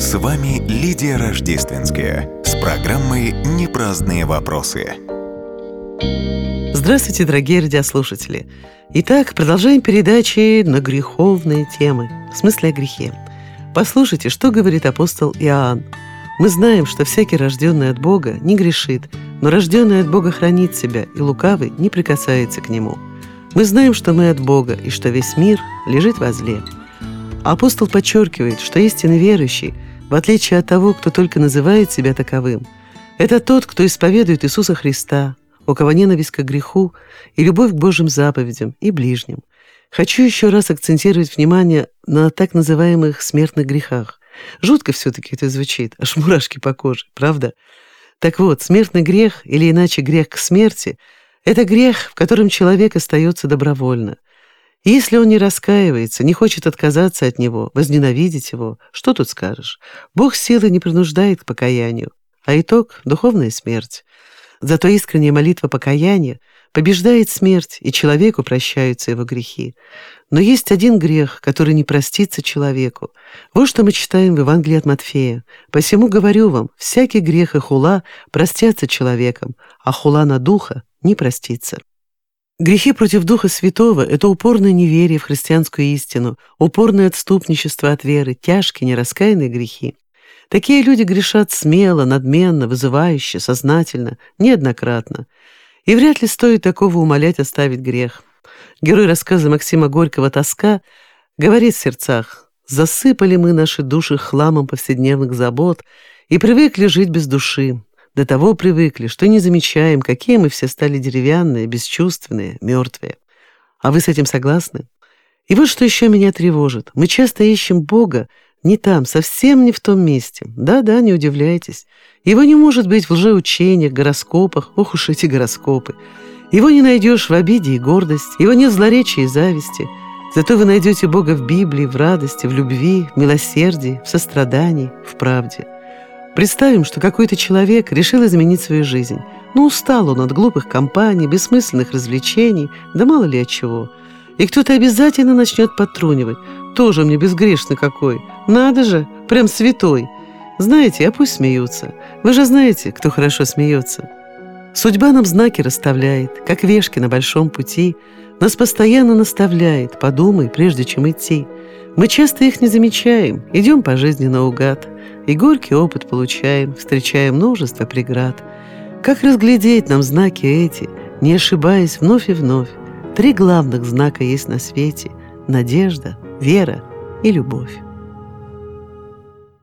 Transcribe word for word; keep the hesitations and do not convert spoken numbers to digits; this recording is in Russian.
С вами Лидия Рождественская с программой «Непраздные вопросы». Здравствуйте, дорогие радиослушатели! Итак, продолжаем передачи на греховные темы, в смысле о грехе. Послушайте, что говорит апостол Иоанн. Мы знаем, что всякий, рожденный от Бога, не грешит, но рожденный от Бога хранит себя, и лукавый не прикасается к нему. Мы знаем, что мы от Бога, и что весь мир лежит во зле. Апостол подчеркивает, что истинный верующий, в отличие от того, кто только называет себя таковым, это тот, кто исповедует Иисуса Христа, у кого ненависть к греху и любовь к Божьим заповедям и ближним. Хочу еще раз акцентировать внимание на так называемых смертных грехах. Жутко все-таки это звучит, аж мурашки по коже, правда? Так вот, смертный грех, или иначе грех к смерти, это грех, в котором человек остается добровольно. И если он не раскаивается, не хочет отказаться от него, возненавидеть его, что тут скажешь? Бог силы не принуждает к покаянию, а итог — духовная смерть. Зато искренняя молитва покаяния побеждает смерть, и человеку прощаются его грехи. Но есть один грех, который не простится человеку. Вот что мы читаем в Евангелии от Матфея. «Посему говорю вам, всякий грех и хула простятся человеком, а хула на духа не простится». Грехи против Духа Святого — это упорное неверие в христианскую истину, упорное отступничество от веры, тяжкие нераскаянные грехи. Такие люди грешат смело, надменно, вызывающе, сознательно, неоднократно. И вряд ли стоит такого умолять оставить грех. Герой рассказа Максима Горького «Тоска» говорит в сердцах: «Засыпали мы наши души хламом повседневных забот и привыкли жить без души. До того привыкли, что не замечаем, какие мы все стали деревянные, бесчувственные, мертвые». А вы с этим согласны? И вот что еще меня тревожит. Мы часто ищем Бога не там, совсем не в том месте. Да-да, не удивляйтесь. Его не может быть в лжеучениях, гороскопах. Ох уж эти гороскопы. Его не найдешь в обиде и гордости. Его нет в злоречии и зависти. Зато вы найдете Бога в Библии, в радости, в любви, в милосердии, в сострадании, в правде. Представим, что какой-то человек решил изменить свою жизнь. Ну, устал он от глупых компаний, бессмысленных развлечений, да мало ли от чего. И кто-то обязательно начнет подтрунивать. Тоже мне безгрешный какой. Надо же, прям святой. Знаете, а пусть смеются. Вы же знаете, кто хорошо смеется. Судьба нам знаки расставляет, как вешки на большом пути. Нас постоянно наставляет: подумай, прежде чем идти. Мы часто их не замечаем, идем по жизни наугад. И горький опыт получаем, встречая множество преград. Как разглядеть нам знаки эти, не ошибаясь вновь и вновь? Три главных знака есть на свете: надежда, вера и любовь.